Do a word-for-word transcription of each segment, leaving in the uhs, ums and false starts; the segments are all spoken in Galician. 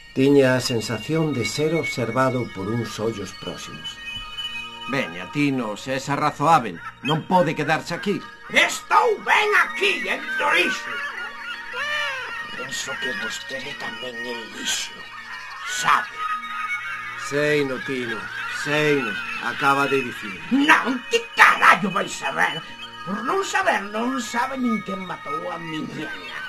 Tiña a sensación de ser observado por uns ollos próximos. Veña, Tino, se é razoável, non pode quedarse aquí. Estou ben aquí, entre o lixo. Penso que vostede tamén é lixo, sabe? Sei no, Tino, sei no, acaba de dicir. Non, que carallo vai saber? Por non saber, non sabe nin quen matou a miña nai.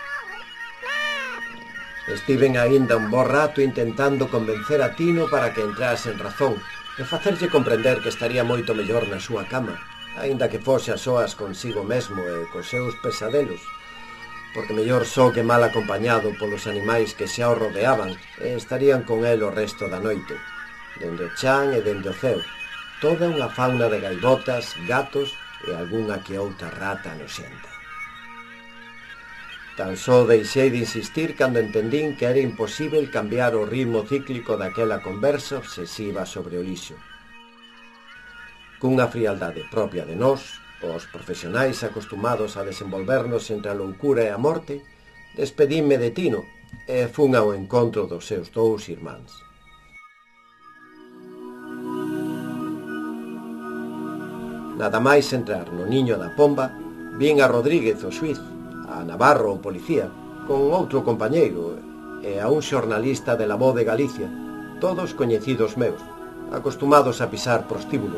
Estiven aínda un bo rato intentando convencer a Tino para que entrase en razón e facerlle comprender que estaría moito mellor na súa cama, aínda que fose a soas consigo mesmo e cos seus pesadelos, porque mellor só que mal acompañado polos animais que xa o rodeaban e estarían con el o resto da noite, dende o chan e dende o ceo, toda unha fauna de gaivotas, gatos e algunha que outra rata noxenta. Tan só deixei de insistir cando entendín que era imposível cambiar o ritmo cíclico daquela conversa obsesiva sobre o lixo. Cunha frialdade propia de nós, os profesionais acostumados a desenvolvernos entre a loucura e a morte, despedíme de Tino e fun ao encontro dos seus dous irmáns. Nada máis entrar no niño da pomba, vin a Rodríguez o xuiz, a Navarro o policía, con outro compañeiro e a un xornalista de La Voz de Galicia, todos coñecidos meus, acostumados a pisar prostíbulos.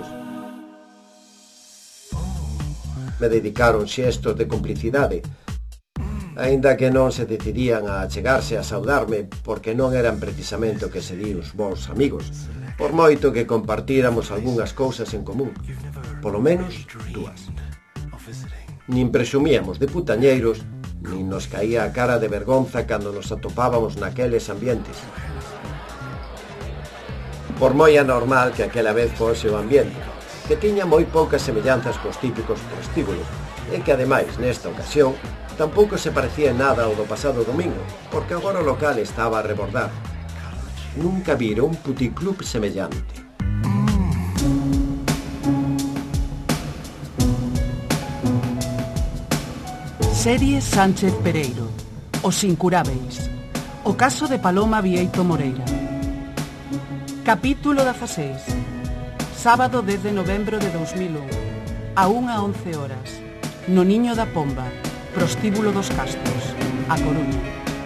Me dedicaron xestos de complicidade, aínda que non se decidían a achegarse a saudarme porque non eran precisamente o que se di uns bons amigos, por moito que compartíramos algunhas cousas en común, polo menos dúas. Nin presumíamos de putañeiros, nin nos caía a cara de vergonza cando nos atopábamos naqueles ambientes. Por moi anormal que aquela vez fose o ambiente, que tiña moi poucas semellanzas cos típicos prostíbulos, e que ademais, nesta ocasión, tampouco se parecía en nada ao do pasado domingo, porque agora o local estaba a rebordar. Nunca vira un puticlub semellante. Serie Sánchez Pereiro, Os Incurábeis, o caso de Paloma Vieito Moreira. Capítulo dieciséis. Sábado dez de novembro de dos mil un, a unha a once horas, no Niño da Pomba, prostíbulo dos Castros, A Coruña.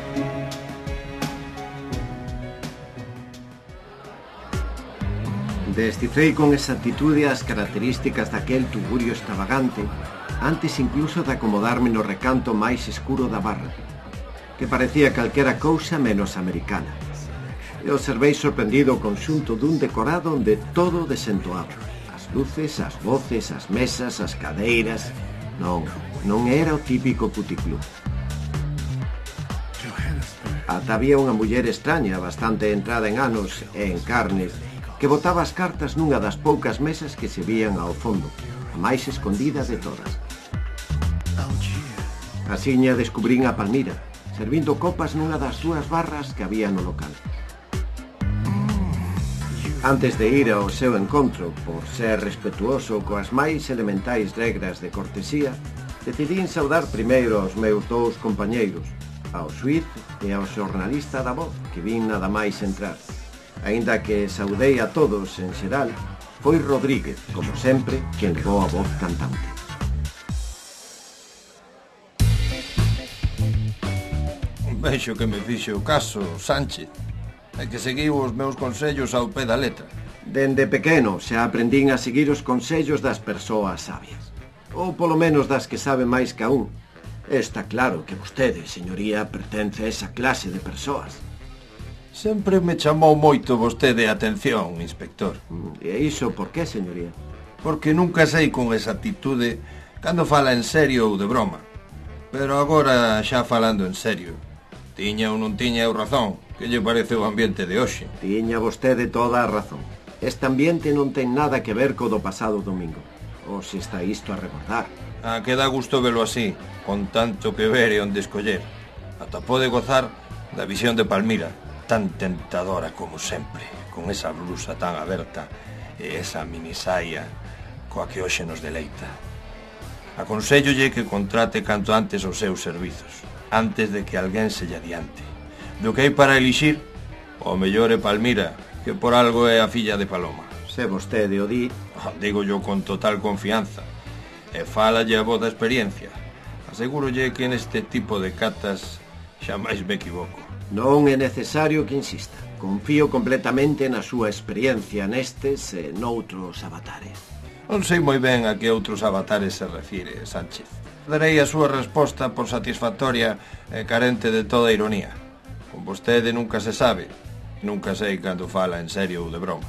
Descifrei con exactitude as características daquel tugurio extravagante antes incluso de acomodarme no recanto máis escuro da barra, que parecía calquera cousa menos americana. E observei sorprendido o conxunto dun decorado onde todo desentoaba. As luces, as voces, as mesas, as cadeiras... Non, non era o típico puticlub. Ata había unha muller extraña, bastante entrada en anos e en carnes, que botaba as cartas nunha das poucas mesas que se vían ao fondo, a máis escondida de todas. Asiña descubrín a Palmira, servindo copas nunha das dúas barras que había no local. Antes de ir ao seu encontro, por ser respetuoso coas máis elementais regras de cortesía, decidín saudar primeiro aos meus dous compañeiros, ao xuiz e ao xornalista da Voz, que vin nada máis entrar. Aínda que saudei a todos en xeral, foi Rodríguez, como sempre, quen levou a voz cantante. Vexo que me fixe o caso, Sánchez, e que seguiu os meus consellos ao pé da letra. Dende pequeno xa aprendín a seguir os consellos das persoas sabias, ou polo menos das que saben máis que a un. Está claro que vostede, señoría, pertence a esa clase de persoas. Sempre me chamou moito vostede a atención, inspector. E iso por qué, señoría? Porque nunca sei con exactitude cando fala en serio ou de broma. Pero agora, xa falando en serio, tiña ou non tiña eu razón. Que lle parece o ambiente de hoxe? Tiña vostede toda a razón. Este ambiente non ten nada que ver co do pasado domingo. Ou se está isto a recordar. Ah, que dá gusto velo así, con tanto que ver e onde escoller. Ata pode gozar da visión de Palmira, tan tentadora como sempre, con esa blusa tan aberta e esa minisaia coa que hoxe nos deleita. Aconsellolle que contrate canto antes os seus servizos, antes de que alguén se lle adiante. Do que hai para elixir, O mellor é Palmira, que por algo é a filla de Paloma. Se vostede o di... Digo yo con total confianza. E fálalle a voz da experiencia. Asegúrolle que neste tipo de catas xamais me equivoco. Non é necesario que insista. Confío completamente na súa experiencia nestes e noutros avatares. Non sei moi ben a que outros avatares se refire, Sánchez. Darei a súa resposta por satisfactoria e carente de toda ironía. Con vostede nunca se sabe. Nunca sei cando fala en serio ou de broma.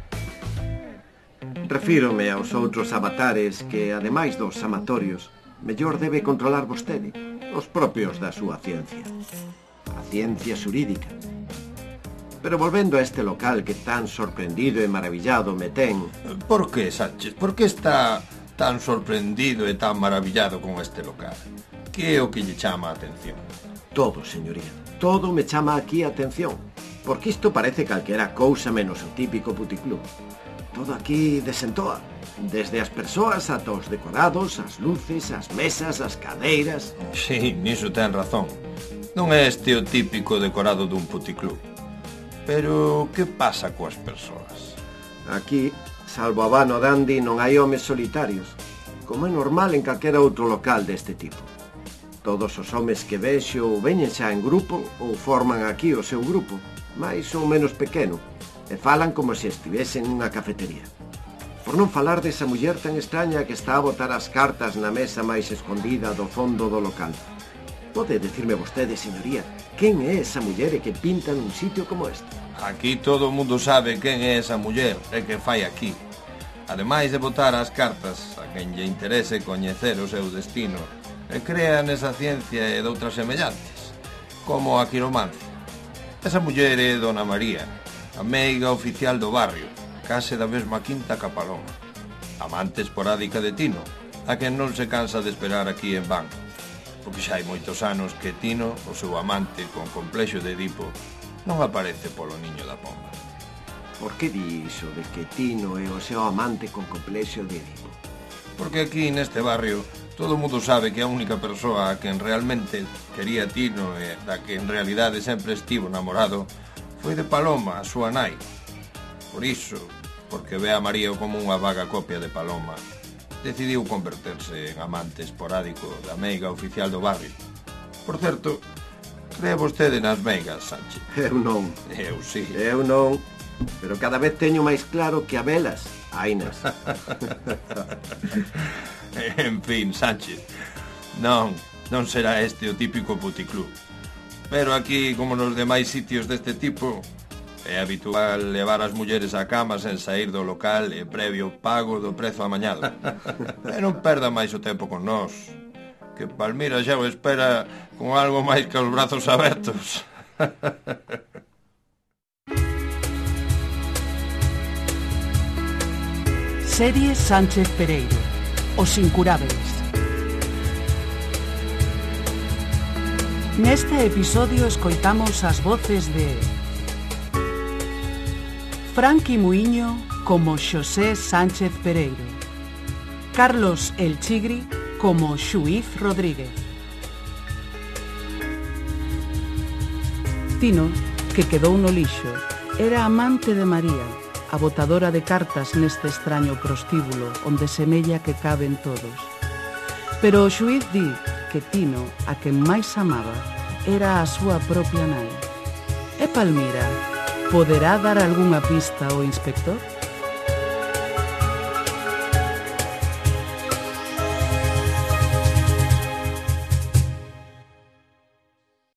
Refírome aos outros avatares que, ademais dos amatorios, mellor debe controlar vostede, os propios da súa ciencia. A ciencia xurídica. Pero volvendo a este local que tan sorprendido e maravillado me ten... Por que, Sánchez? Por que está tan sorprendido e tan maravillado con este local? Que é o que lle chama a atención? Todo, señoría. Todo me chama aquí a atención. Porque isto parece calquera cousa menos o típico puticlub. Todo aquí desentoa. Desde as persoas ata os decorados, as luces, as mesas, as cadeiras... Sí, niso ten razón. Non é este o típico decorado dun puticlub. Pero que pasa coas persoas? Aquí, salvo a vano Dandy, non hai homes solitarios, como é normal en calquera outro local deste tipo. Todos os homes que vexo veñen xa en grupo ou forman aquí o seu grupo, máis ou menos pequeno, e falan como se estivesen nunha cafetería. Por non falar desa muller tan extraña que está a botar as cartas na mesa máis escondida do fondo do local. Pode decirme vostede, señoría, quen é esa muller e que pinta nun sitio como este? Aquí todo o mundo sabe quen é esa muller e que fai aquí. Ademais de botar as cartas a quen lle interese coñecer o seu destino e crea nesa ciencia e doutras semellantes, como a quiromancia. Esa muller é Dona María, a meiga oficial do barrio, case da mesma quinta que a Paloma. Amante esporádica de Tino, a quen non se cansa de esperar aquí en van, porque xa hai moitos anos que Tino, o seu amante con complexo de Edipo, non aparece polo niño da Pomba. Por que di iso de que Tino é o seu amante con complexo de Edipo? Porque aquí neste barrio todo o mundo sabe que a única persoa a quen realmente quería Tino e da que en realidade sempre estivo namorado foi de Paloma, a súa nai. Por iso, porque ve a María como unha vaga copia de Paloma, decidiu converterse en amante esporádico da meiga oficial do barrio. Por certo, cree vostede nas meigas, Sánchez? Eu non. Eu sí. Eu non, pero cada vez teño máis claro que a velas, hainas. En fin, Sánchez, non, non será este o típico puticlub. Pero aquí, como nos demais sitios deste tipo, é habitual levar as mulleres á cama sen sair do local e previo pago do prezo amañado. E non perda máis o tempo con nós, que Palmira xa o espera con algo máis que os brazos abertos. Serie Sánchez Pereiro, Os Incurábeis. Neste episodio escoitamos as voces de Franqui Muiño como Xosé Sánchez Pereiro, Carlos El Chigri como Xuiz Rodríguez, Tino, que quedou no lixo, era amante de María, a botadora de cartas neste extraño prostíbulo onde semella que caben todos. Pero o xuiz di que Tino, a quen máis amaba, era a súa propia nai. E Palmira, poderá dar algunha pista ao inspector?